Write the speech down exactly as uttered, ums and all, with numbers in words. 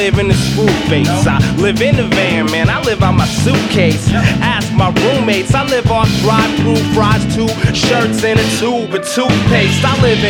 live in this food base. I live in the van, man, I live on my suitcase. Ask my roommates, I live on drive-through fries, two shirts and a tube of toothpaste. I live in